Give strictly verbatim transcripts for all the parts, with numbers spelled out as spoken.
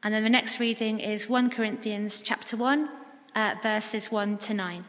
And then the next reading is First Corinthians chapter one, uh, verses one to nine.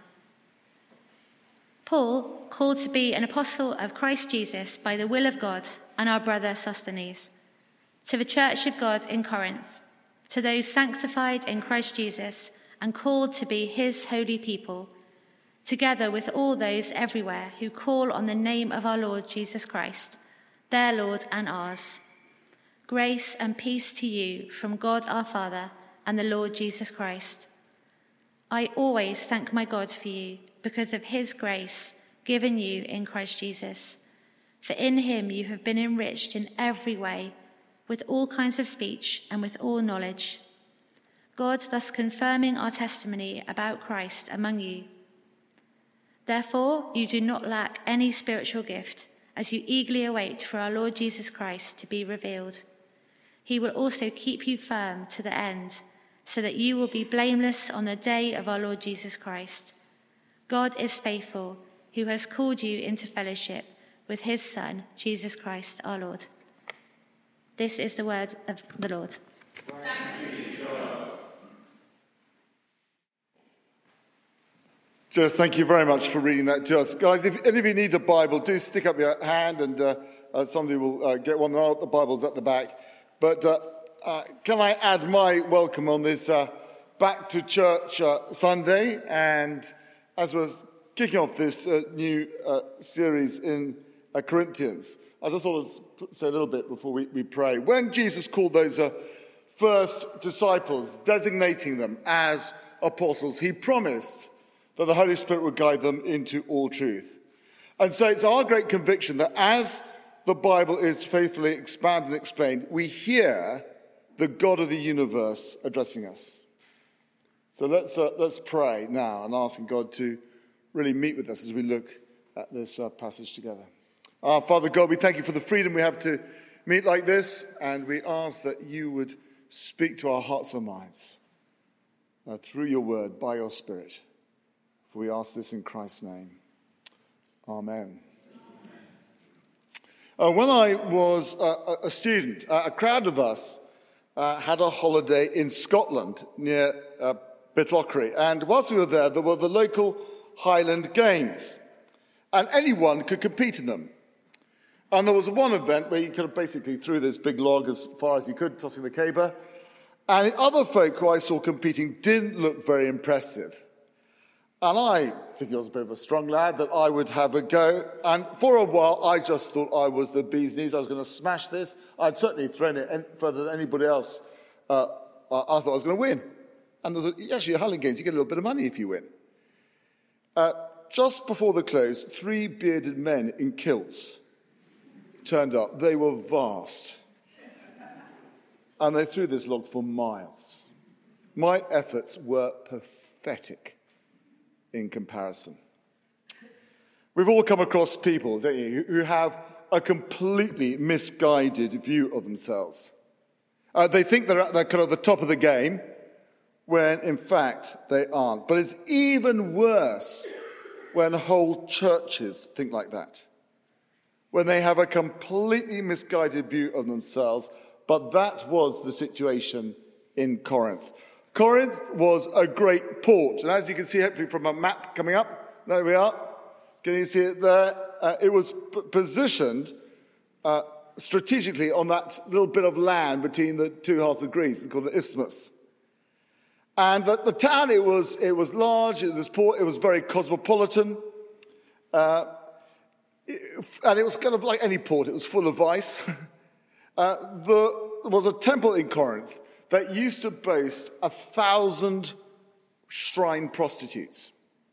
Paul, called to be an apostle of Christ Jesus by the will of God, and our brother Sosthenes, to the church of God in Corinth, to those sanctified in Christ Jesus and called to be his holy people, together with all those everywhere who call on the name of our Lord Jesus Christ, their Lord and ours. Grace and peace to you from God our Father and the Lord Jesus Christ. I always thank my God for you because of his grace given you in Christ Jesus. For in him you have been enriched in every way, with all kinds of speech and with all knowledge, God thus confirming our testimony about Christ among you. Therefore, you do not lack any spiritual gift as you eagerly await for our Lord Jesus Christ to be revealed. He will also keep you firm to the end, so that you will be blameless on the day of our Lord Jesus Christ. God is faithful, who has called you into fellowship with his Son, Jesus Christ our Lord. This is the word of the Lord. Thanks be to God. Jess, thank you very much for reading that to us. Guys, if any of you need a Bible, do stick up your hand and uh, uh, somebody will uh, get one. The Bible's at the back. But uh, uh, can I add my welcome on this uh, Back to Church uh, Sunday? And as we're kicking off this uh, new uh, series in uh, Corinthians, I just thought I'd say a little bit before we, we pray. When Jesus called those uh, first disciples, designating them as apostles, he promised that the Holy Spirit would guide them into all truth. And so it's our great conviction that as the Bible is faithfully expanded and explained, we hear the God of the universe addressing us. So let's uh, let's pray now and asking God to really meet with us as we look at this uh, passage together. Our Father God, we thank you for the freedom we have to meet like this, and we ask that you would speak to our hearts and minds uh, through your word, by your Spirit. For we ask this in Christ's name. Amen. Uh, when I was uh, a student, uh, a crowd of us uh, had a holiday in Scotland near uh, Pitlochry. And whilst we were there, there were the local Highland Games. And anyone could compete in them. And there was one event where you could have basically threw this big log as far as you could, tossing the caber. And the other folk who I saw competing didn't look very impressive. And I, thinking I was a bit of a strong lad, that I would have a go. And for a while, I just thought I was the bee's knees. I was going to smash this. I'd certainly thrown it further than anybody else. Uh, I thought I was going to win. And there was a, actually, at Highland Games, you get a little bit of money if you win. Uh, just before the close, three bearded men in kilts turned up. They were vast. And they threw this log for miles. My efforts were pathetic in comparison. We've all come across people, don't you, who have a completely misguided view of themselves. Uh, they think they're at the kind of the top of the game, when in fact they aren't. But it's even worse when whole churches think like that. When they have a completely misguided view of themselves. But that was the situation in Corinth. Corinth was a great port, and as you can see hopefully from a map coming up, there we are, can you see it there? Uh, it was p- positioned uh, strategically on that little bit of land between the two halves of Greece. It's called an isthmus. And the, the town, it was it was large, this port, it was very cosmopolitan, uh, it, and it was kind of like any port, it was full of vice. uh, there was a temple in Corinth that used to boast a thousand shrine prostitutes.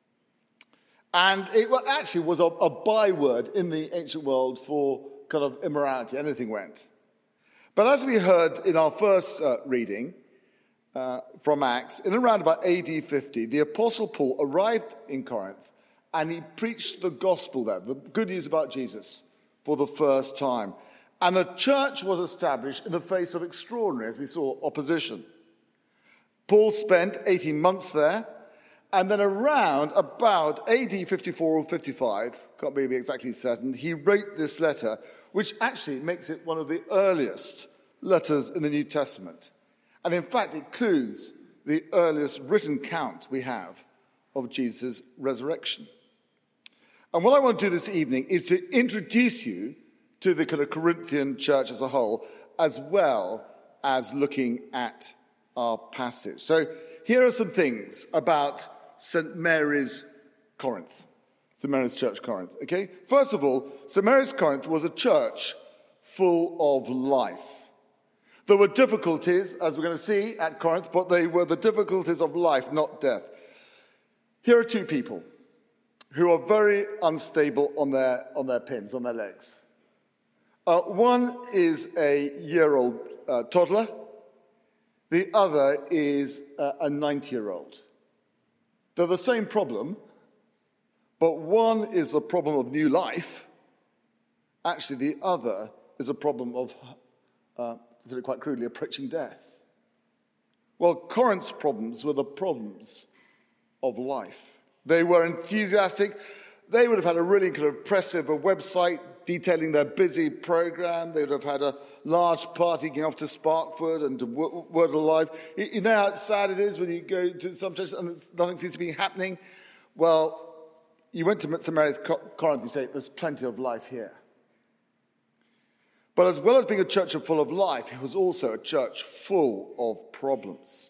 And it actually was a, a byword in the ancient world for kind of immorality. Anything went. But as we heard in our first uh, reading uh, from Acts, in around about A D fifty, the Apostle Paul arrived in Corinth and he preached the gospel there, the good news about Jesus, for the first time. And a church was established in the face of extraordinary, as we saw, opposition. Paul spent eighteen months there, and then around about A D fifty-four or fifty-five, can't be exactly certain, he wrote this letter, which actually makes it one of the earliest letters in the New Testament. And in fact, it includes the earliest written count we have of Jesus' resurrection. And what I want to do this evening is to introduce you to the kind of Corinthian church as a whole, as well as looking at our passage. So here are some things about Saint Mary's Corinth, Saint Mary's Church, Corinth, okay? First of all, Saint Mary's Corinth was a church full of life. There were difficulties, as we're going to see, at Corinth, but they were the difficulties of life, not death. Here are two people who are very unstable on their, on their pins, on their legs. Uh, one is a year-old uh, toddler. The other is uh, a ninety-year-old. They're the same problem, but one is the problem of new life. Actually, the other is a problem of, uh, to put it quite crudely, approaching death. Well, Corinth's problems were the problems of life. They were enthusiastic. They would have had a really kind of impressive website detailing their busy program. They would have had a large party going off to Sparkford and to Word Alive. You know how sad it is when you go to some churches and nothing seems to be happening? Well, you went to Saint Mary's Corinth, you say, there's plenty of life here. But as well as being a church full of life, it was also a church full of problems.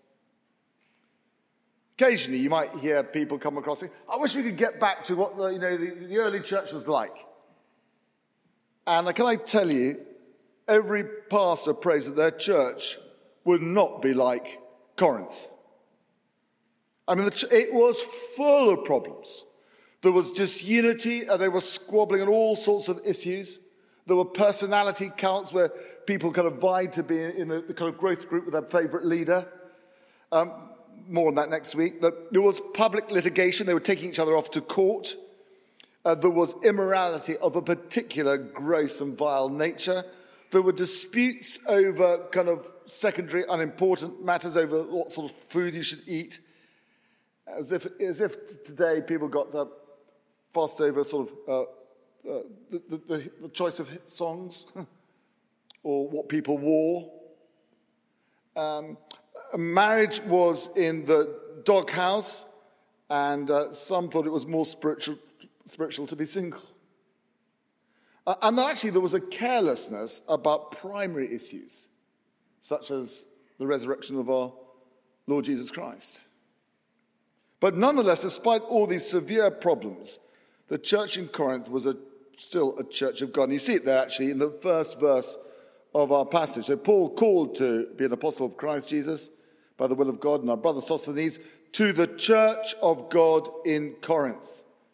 Occasionally, you might hear people come across saying, I wish we could get back to what the, you know, the, the early church was like. And can I tell you, every pastor prays that their church would not be like Corinth. I mean, it was full of problems. There was disunity, and they were squabbling on all sorts of issues. There were personality counts where people kind of vied to be in the, the kind of growth group with their favourite leader. Um, more on that next week. There was public litigation. They were taking each other off to court. Uh, there was immorality of a particular gross and vile nature. There were disputes over kind of secondary, unimportant matters over what sort of food you should eat. As if, as if today people got uh, fussed over sort of uh, uh, the, the, the choice of hit songs or what people wore. Um, marriage was in the doghouse, and uh, some thought it was more spiritual, spiritual to be single. Uh, and actually there was a carelessness about primary issues, such as the resurrection of our Lord Jesus Christ. But nonetheless, despite all these severe problems, the church in Corinth was a, still a church of God. And you see it there actually in the first verse of our passage. So Paul called to be an apostle of Christ Jesus by the will of God, and our brother Sosthenes, to the church of God in Corinth.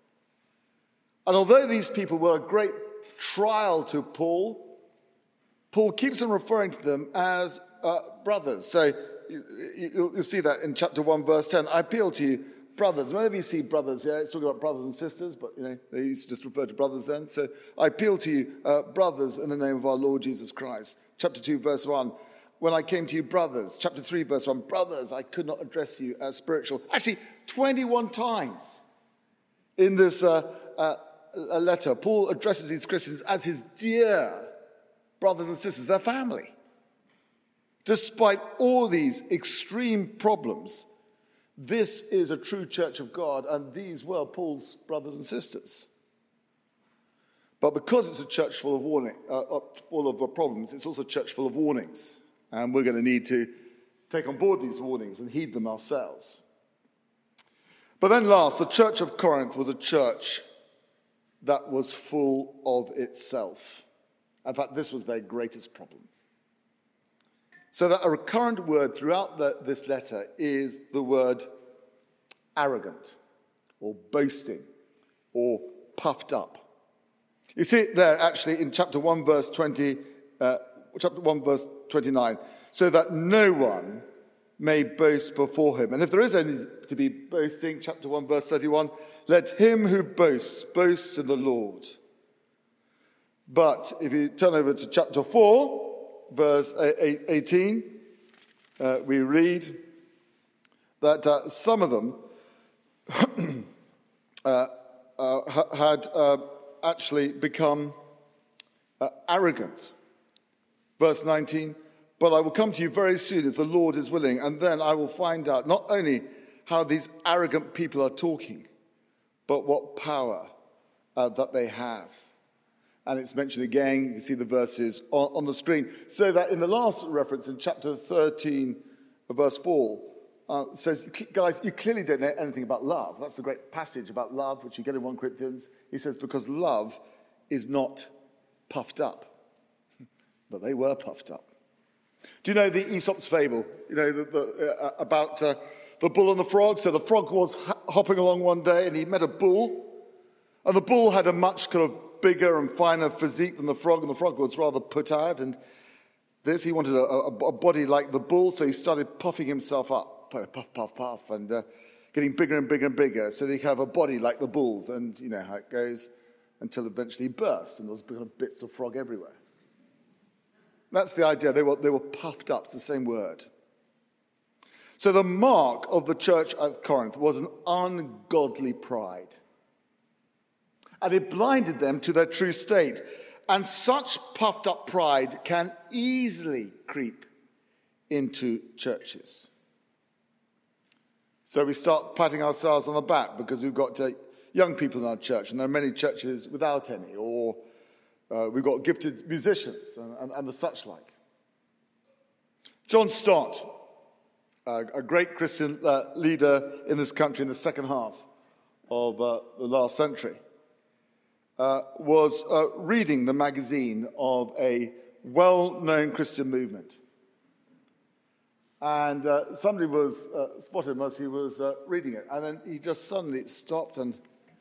And although these people were a great trial to Paul, Paul keeps on referring to them as uh, brothers. So you, you, you'll see that in chapter one, verse ten. I appeal to you, brothers. Whenever you see brothers here, it's talking about brothers and sisters, but you know they used to just refer to brothers then. So I appeal to you, uh, brothers, in the name of our Lord Jesus Christ. Chapter two, verse one. When I came to you, brothers. Chapter three, verse one. Brothers, I could not address you as spiritual. Actually, twenty-one times in this uh, uh, a letter, Paul addresses these Christians as his dear brothers and sisters, their family. Despite all these extreme problems, this is a true church of God, and these were Paul's brothers and sisters. But because it's a church full of warning, uh, full of uh, problems, it's also a church full of warnings, and we're going to need to take on board these warnings and heed them ourselves. But then last, the church of Corinth was a church that was full of itself. In fact, this was their greatest problem. So that a recurrent word throughout the, this letter is the word arrogant, or boasting, or puffed up. You see it there actually in chapter one, verse twenty, uh, chapter one, verse twenty-nine. So that no one may boast before him. And if there is any to be boasting, chapter one, verse thirty-one, let him who boasts, boast in the Lord. But if you turn over to chapter four, verse eighteen, uh, we read that uh, some of them uh, uh, had uh, actually become uh, arrogant. Verse nineteen, But I will come to you very soon if the Lord is willing, and then I will find out not only how these arrogant people are talking, but what power uh, that they have. And it's mentioned again, you can see the verses on, on the screen. So that in the last reference, in chapter thirteen, verse four, uh, says, guys, you clearly don't know anything about love. That's a great passage about love, which you get in First Corinthians. He says, because love is not puffed up. But they were puffed up. Do you know the Aesop's fable? You know, the, the, uh, about uh, the bull and the frog? So the frog was hopping along one day and he met a bull. And the bull had a much kind of bigger and finer physique than the frog, and the frog was rather put out. And this, he wanted a, a, a body like the bull, so he started puffing himself up, puff, puff, puff, and uh, getting bigger and bigger and bigger, so that he could have a body like the bull's. And you know how it goes, until eventually he burst, and there was kind of bits of frog everywhere. That's the idea. They were, they were puffed up. It's the same word. So the mark of the church at Corinth was an ungodly pride. And it blinded them to their true state. And such puffed up pride can easily creep into churches. So we start patting ourselves on the back because we've got uh, young people in our church, and there are many churches without any, or uh, we've got gifted musicians and, and, and the such like. John Stott, uh, a great Christian uh, leader in this country in the second half of uh, the last century, Uh, was uh, reading the magazine of a well-known Christian movement. And uh, somebody was uh, spotted him as he was uh, reading it. And then he just suddenly stopped and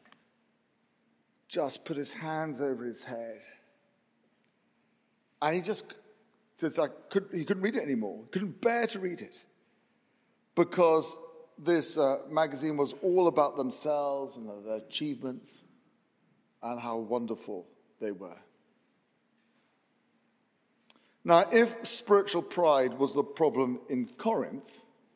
just put his hands over his head. And he just, just like, couldn't, he couldn't read it anymore. Couldn't bear to read it. Because this uh, magazine was all about themselves and their achievements, and how wonderful they were. Now, if spiritual pride was the problem in Corinth,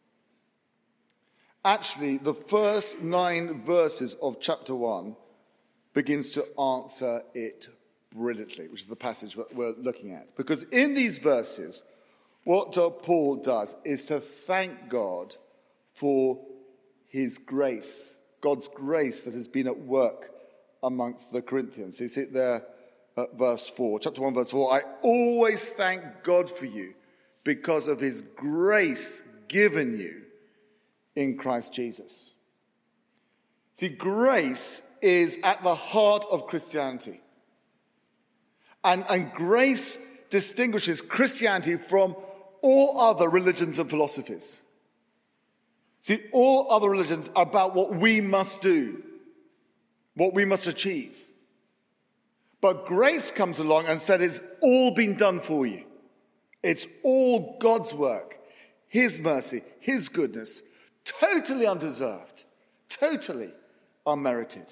actually the first nine verses of chapter one begins to answer it brilliantly, which is the passage that we're looking at. Because in these verses, what uh, Paul does is to thank God for his grace, God's grace that has been at work amongst the Corinthians. So you see it there at verse four, chapter one, verse four. I always thank God for you because of his grace given you in Christ Jesus. See, grace is at the heart of Christianity. And, and grace distinguishes Christianity from all other religions and philosophies. See, all other religions are about what we must do, what we must achieve. But grace comes along and said it's all been done for you. It's all God's work, his mercy, his goodness, totally undeserved, totally unmerited.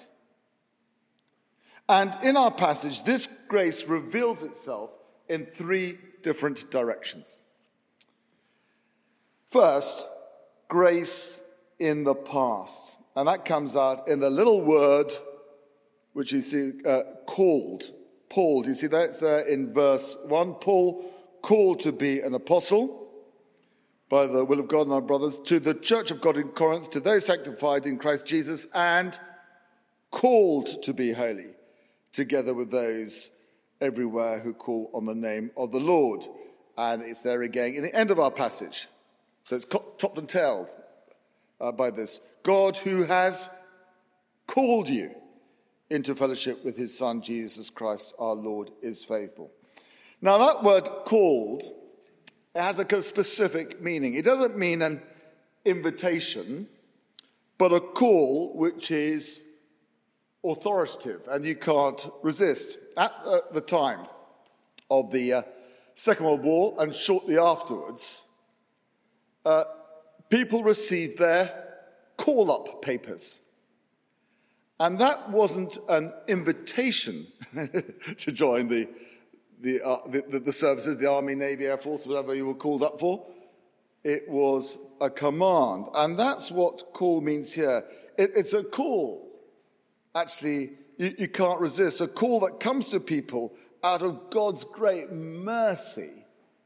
And in our passage, this grace reveals itself in three different directions. First, grace in the past. And that comes out in the little word which you see uh, called. Paul, do you see that? It's there in verse one. Paul, called to be an apostle by the will of God and our brothers, to the church of God in Corinth, to those sanctified in Christ Jesus, and called to be holy, together with those everywhere who call on the name of the Lord. And it's there again in the end of our passage. So it's topped and tailed uh, by this. God who has called you into fellowship with his Son, Jesus Christ, our Lord, is faithful. Now, that word called, it has a specific meaning. It doesn't mean an invitation, but a call which is authoritative and you can't resist. At uh, the time of the uh, Second World War and shortly afterwards, uh, people received their call-up papers. And that wasn't an invitation to join the, the, uh, the, the services, the Army, Navy, Air Force, whatever you were called up for. It was a command. And that's what call means here. It, it's a call. Actually, you, you can't resist. A call that comes to people out of God's great mercy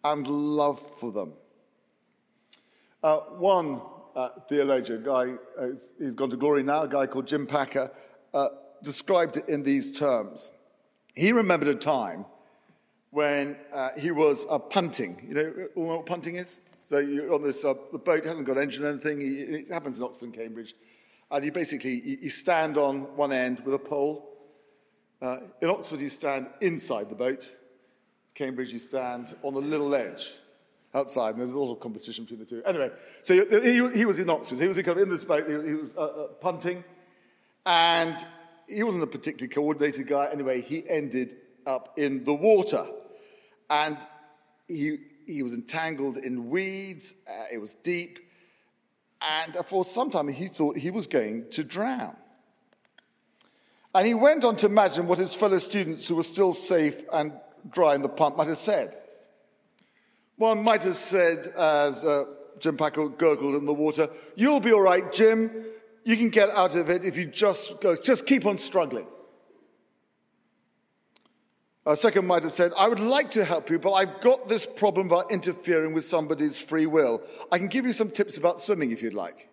and love for them. Uh, one uh, theologian, a guy, uh, he's gone to glory now, a guy called Jim Packer, uh, described it in these terms. He remembered a time when uh, he was uh, punting. You know, all know what punting is? So you're on this, uh, the boat hasn't got engine or anything. It happens in Oxford and Cambridge. And you basically, you stand on one end with a pole. Uh, in Oxford, you stand inside the boat. Cambridge, you stand on the little edge outside, and there's a lot of competition between the two. Anyway, so he, he was in Oxford. He was kind of in this boat. He, he was uh, uh, punting, and he wasn't a particularly coordinated guy. Anyway, he ended up in the water, and he he was entangled in weeds. Uh, it was deep, and for some time he thought he was going to drown. And he went on to imagine what his fellow students who were still safe and dry in the punt might have said. One might have said, as uh, Jim Packer gurgled in the water, "You'll be all right, Jim. You can get out of it if you just go, just keep on struggling." A second might have said, "I would like to help you, but I've got this problem about interfering with somebody's free will. I can give you some tips about swimming if you'd like."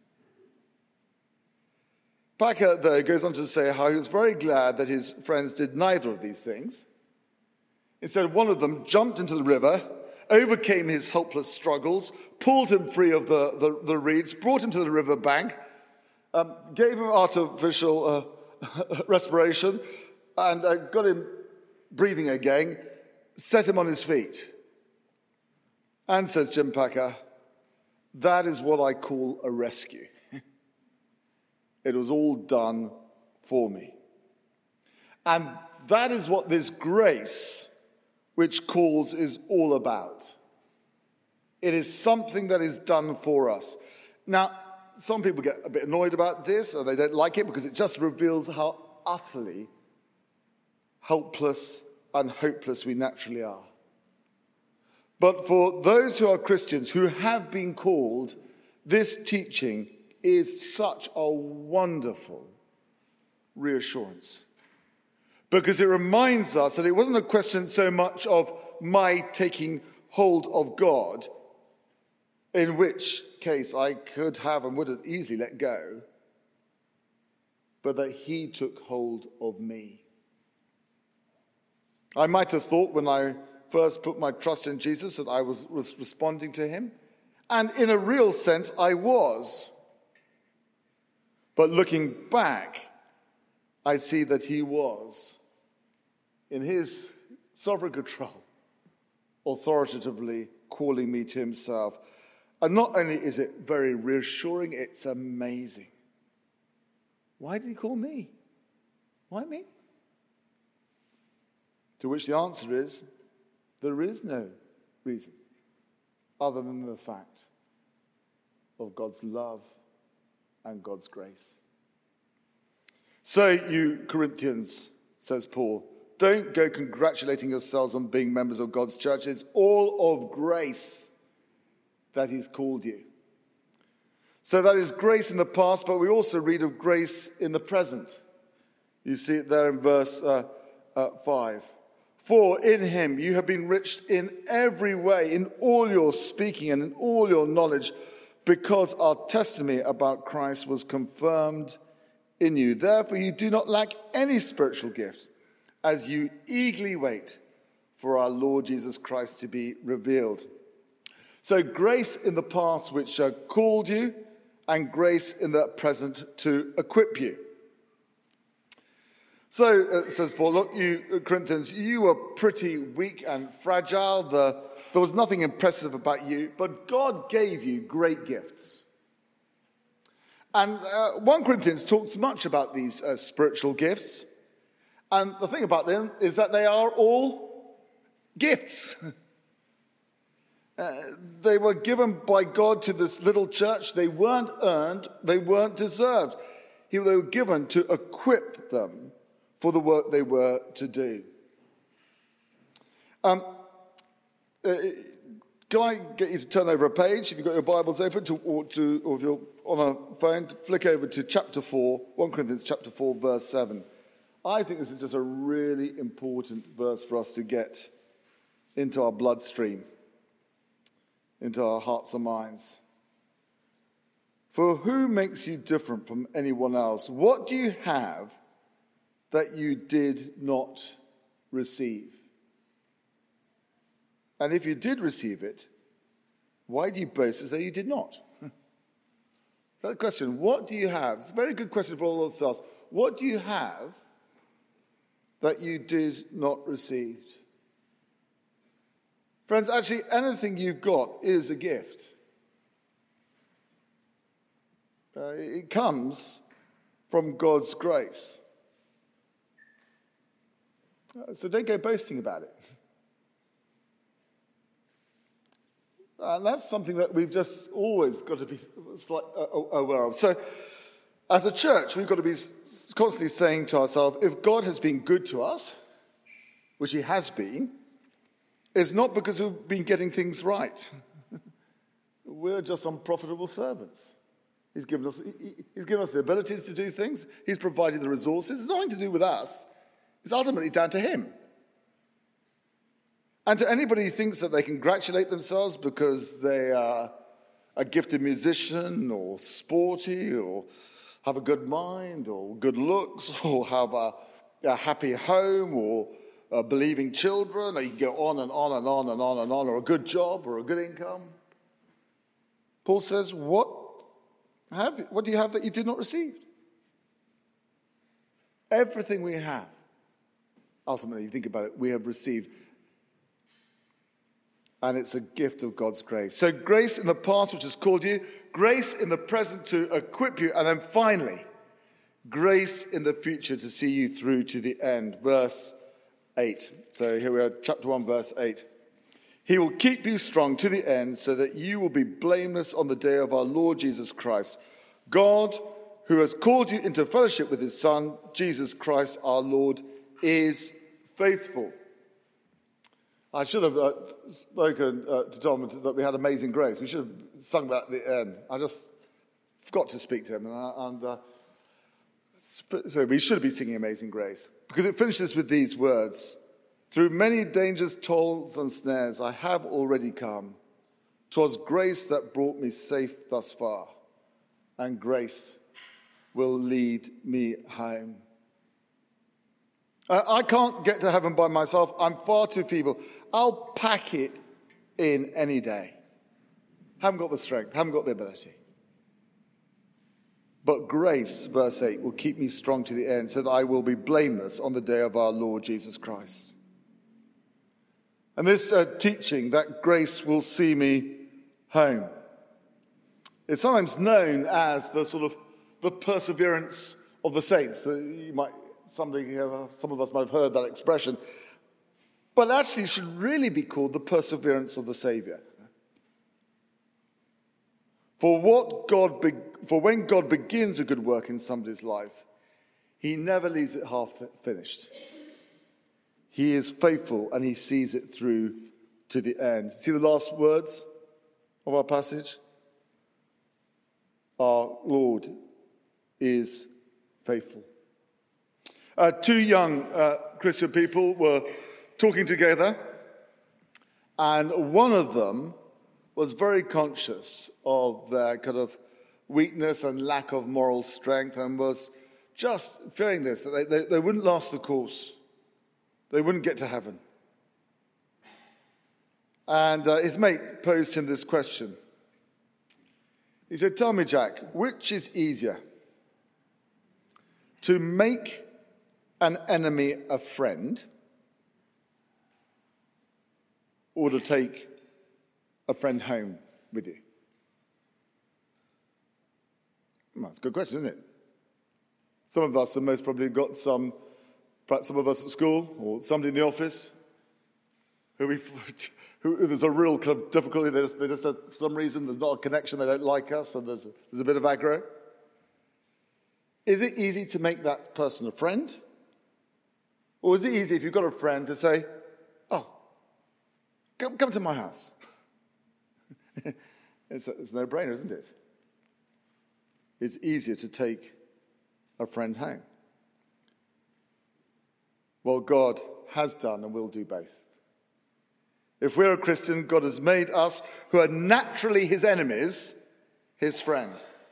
Packer, though, goes on to say how he was very glad that his friends did neither of these things. Instead, one of them jumped into the river, overcame his helpless struggles, pulled him free of the, the, the reeds, brought him to the river bank, um, gave him artificial uh, respiration, and uh, got him breathing again, set him on his feet. And, says Jim Packer, that is what I call a rescue. It was all done for me. And that is what this grace, which calls, is all about. It is something that is done for us. Now, some people get a bit annoyed about this, or they don't like it because it just reveals how utterly helpless and hopeless we naturally are. But for those who are Christians, who have been called, this teaching is such a wonderful reassurance. Because it reminds us that it wasn't a question so much of my taking hold of God, in which case I could have and would have easily let go, but that he took hold of me. I might have thought when I first put my trust in Jesus that I was, was responding to him, and in a real sense I was. But looking back, I see that he was, in his sovereign control, authoritatively calling me to himself. And not only is it very reassuring, it's amazing. Why did he call me? Why me? To which the answer is, there is no reason other than the fact of God's love and God's grace. So you Corinthians, says Paul, don't go congratulating yourselves on being members of God's church. It's all of grace that he's called you. So that is grace in the past, but we also read of grace in the present. You see it there in verse uh, uh, five. For in him you have been enriched in every way, in all your speaking and in all your knowledge, because our testimony about Christ was confirmed in you. Therefore you do not lack any spiritual gift, as you eagerly wait for our Lord Jesus Christ to be revealed. So grace in the past which uh, called you, and grace in the present to equip you. So, uh, says Paul, look, you Corinthians, you were pretty weak and fragile. The, there was nothing impressive about you, but God gave you great gifts. And uh, First Corinthians talks much about these uh, spiritual gifts. And the thing about them is that they are all gifts. uh, they were given by God to this little church. They weren't earned. They weren't deserved. They were given to equip them for the work they were to do. Um, uh, can I get you to turn over a page, if you've got your Bibles open, to, or, to, or if you're on a phone, to flick over to chapter four, First Corinthians chapter four, verse seven. I think this is just a really important verse for us to get into our bloodstream. into our hearts and minds. For who makes you different from anyone else? What do you have that you did not receive? And if you did receive it, why do you boast as though you did not? That question, what do you have? It's a very good question for all of us. What do you have that you did not receive? Friends, actually, anything you've got is a gift. Uh, it comes from God's grace. Uh, so don't go boasting about it. And that's something that we've just always got to be aware of. So, as a church, we've got to be constantly saying to ourselves, if God has been good to us, which he has been, it's not because we've been getting things right. We're just unprofitable servants. He's given us, he's given us the abilities to do things. He's provided the resources. It's nothing to do with us. It's ultimately down to him. And to anybody who thinks that they congratulate themselves because they are a gifted musician or sporty or have a good mind or good looks or have a, a happy home or uh, believing children, or you can go on and on and on and on and on, or a good job or a good income. Paul says, what, have, what do you have that you did not receive? Everything we have, ultimately, you think about it, we have received. And it's a gift of God's grace. So grace in the past, which has called you, grace in the present to equip you, and then finally, grace in the future to see you through to the end. Verse eight. So here we are, chapter one, verse eight. He will keep you strong to the end so that you will be blameless on the day of our Lord Jesus Christ. God, who has called you into fellowship with his Son, Jesus Christ our Lord, is faithful. I should have uh, spoken uh, to Tom that we had amazing grace. We should have sung that at the end. I just forgot to speak to him. And, uh, and uh, so we should be singing Amazing Grace. Because it finishes with these words. Through many dangers, toils, and snares, I have already come. 'Twas grace that brought me safe thus far. And grace will lead me home. Uh, I can't get to heaven by myself. I'm far too feeble. I'll pack it in any day. Haven't got the strength, haven't got the ability. But grace, verse eight, will keep me strong to the end so that I will be blameless on the day of our Lord Jesus Christ. And this uh, teaching, that grace will see me home, it's sometimes known as the sort of the perseverance of the saints. Uh, you might... Somebody, uh, some of us might have heard that expression. But actually it should really be called the perseverance of the Saviour. For what God, be- for when God begins a good work in somebody's life, he never leaves it half finished. He is faithful and he sees it through to the end. See the last words of our passage? Our Lord is faithful. Uh, two young uh, Christian people were talking together, and one of them was very conscious of their kind of weakness and lack of moral strength, and was just fearing this, that they, they, they wouldn't last the course. They wouldn't get to heaven. And uh, his mate posed him this question. He said, tell me, Jack, which is easier? To make an enemy a friend, or to take a friend home with you? Well, that's a good question, isn't it? Some of us have most probably got some, perhaps some of us at school, or somebody in the office, who we, who there's a real kind of difficulty. They just, they just have, for some reason, there's not a connection. They don't like us, and there's there's a bit of aggro. Is it easy to make that person a friend? Or is it easy, if you've got a friend, to say, oh, come, come to my house? it's, a, it's a no-brainer, isn't it? It's easier to take a friend home. Well, God has done and will do both. If we're a Christian, God has made us, who are naturally his enemies, his friend.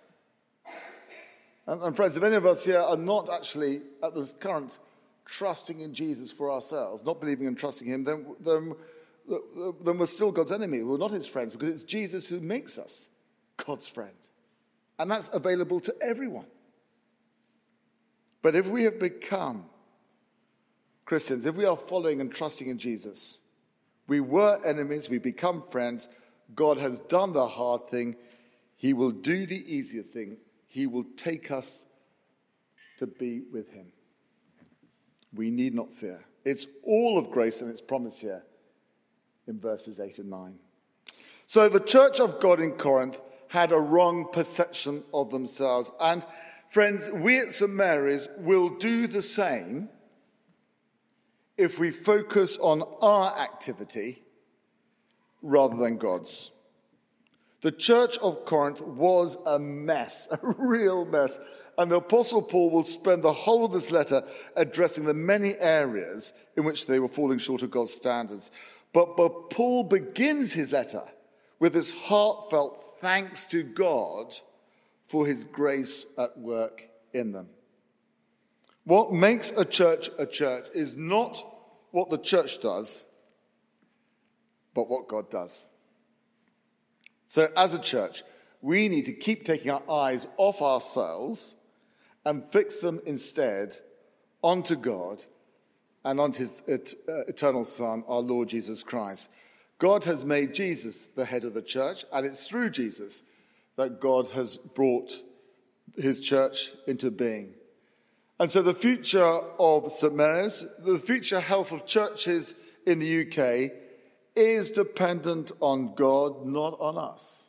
And, and friends, if any of us here are not actually at this current trusting in Jesus for ourselves, not believing and trusting him, then, then, then we're still God's enemy. We're not his friends, because it's Jesus who makes us God's friend. And that's available to everyone. But if we have become Christians, if we are following and trusting in Jesus, we were enemies, we become friends. God has done the hard thing. He will do the easier thing. He will take us to be with him. We need not fear. It's all of grace, and it's promised here in verses eight and nine. So the church of God in Corinth had a wrong perception of themselves. And friends, we at Saint Mary's will do the same if we focus on our activity rather than God's. The church of Corinth was a mess, a real mess. And the Apostle Paul will spend the whole of this letter addressing the many areas in which they were falling short of God's standards. But, but Paul begins his letter with this heartfelt thanks to God for his grace at work in them. What makes a church a church is not what the church does, but what God does. So as a church, we need to keep taking our eyes off ourselves and fix them instead onto God and onto his eternal Son, our Lord Jesus Christ. God has made Jesus the head of the church, and it's through Jesus that God has brought his church into being. And so the future of Saint Mary's, the future health of churches in the U K is dependent on God, not on us.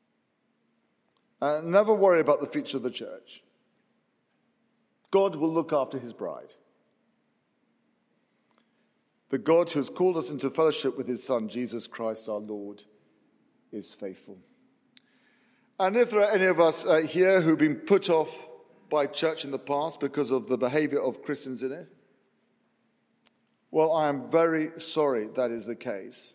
And never worry about the future of the church. God will look after his bride. The God who has called us into fellowship with his Son, Jesus Christ our Lord, is faithful. And if there are any of us uh, here who've been put off by church in the past because of the behavior of Christians in it, well, I am very sorry that is the case.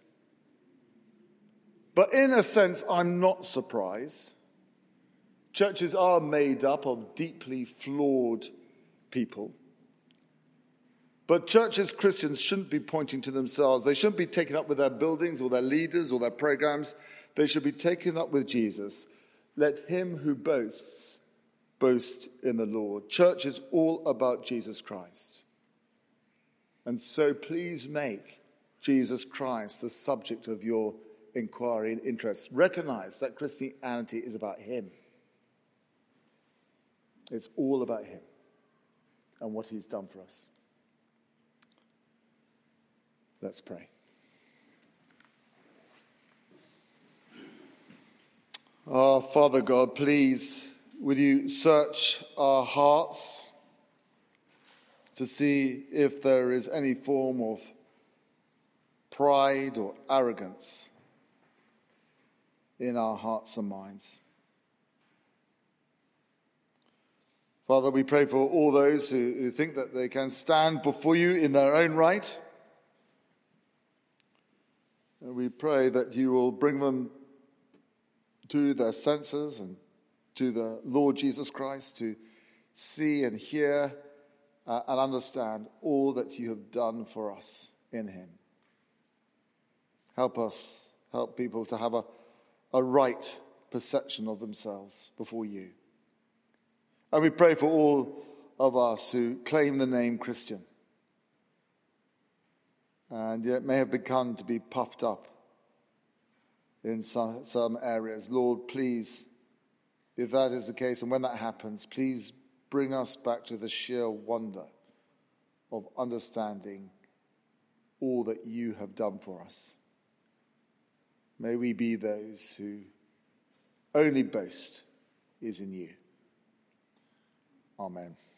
But in a sense, I'm not surprised. Churches are made up of deeply flawed people. But churches, Christians, shouldn't be pointing to themselves. They shouldn't be taken up with their buildings or their leaders or their programs. They should be taken up with Jesus. Let him who boasts boast in the Lord. Church is all about Jesus Christ. And so please make Jesus Christ the subject of your inquiry and interest. Recognize that Christianity is about him. It's all about him and what he's done for us. Let's pray. Oh, Father God, please, would you search our hearts to see if there is any form of pride or arrogance in our hearts and minds. Father, we pray for all those who, who think that they can stand before you in their own right. And we pray that you will bring them to their senses and to the Lord Jesus Christ to see and hear uh, and understand all that you have done for us in him. Help us, help people to have a, a right perception of themselves before you. And we pray for all of us who claim the name Christian and yet may have begun to be puffed up in some, some areas. Lord, please, if that is the case, and when that happens, please bring us back to the sheer wonder of understanding all that you have done for us. May we be those who only boast is in you. Amen.